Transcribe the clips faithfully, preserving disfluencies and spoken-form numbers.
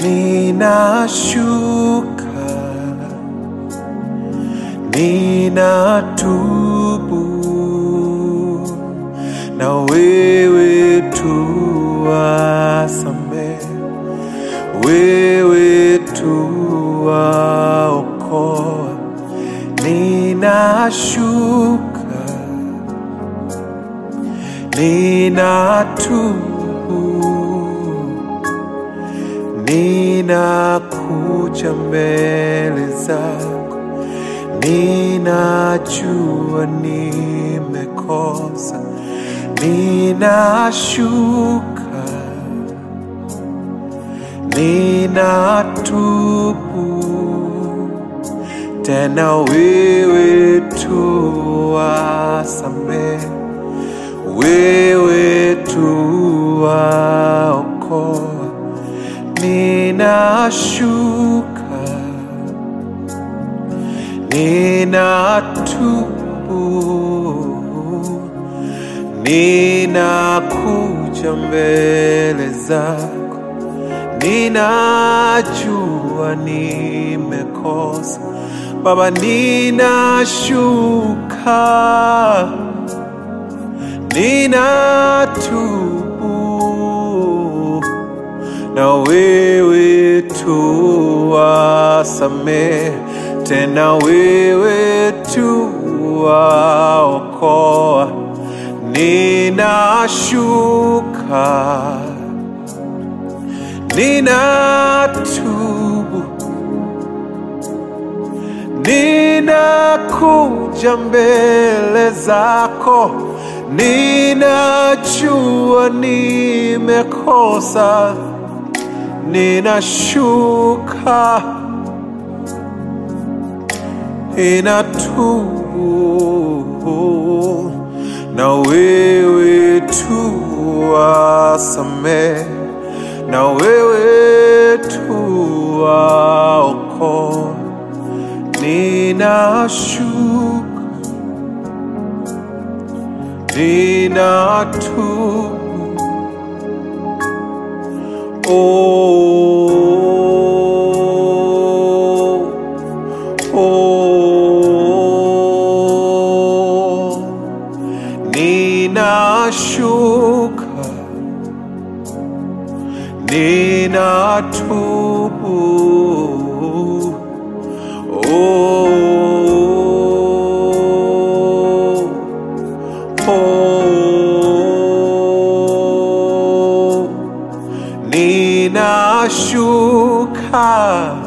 ninashuka, ninatubu, na wewe tu wasamehe, wewe tu waokoa. Ninashuka, ninatubu, ninakuja mbele zako, ninajua nimekosa. Ninashuka, ninatubu, tena wewe tu wasamehe, wewe tu waokoa. Ninashuka, ninatubu, ninakuja mbele zako, ninajua nimekosa. Baba, ninashuka, ninatubu, na wewe tu wasamehe, tena wewe tu waokoa. Ninashuka, ninatubu, ninakuja mbele zako, ninajua nimekosa. Ninashuka, ninatubu, na wewe tu wasamehe, na wewe tu waokoa. Ninashuka, ninatubu, oh, oh, ninashuka, ninatubu, oh, oh, ninashuka,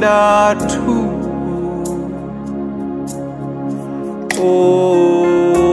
ninatubu, oh.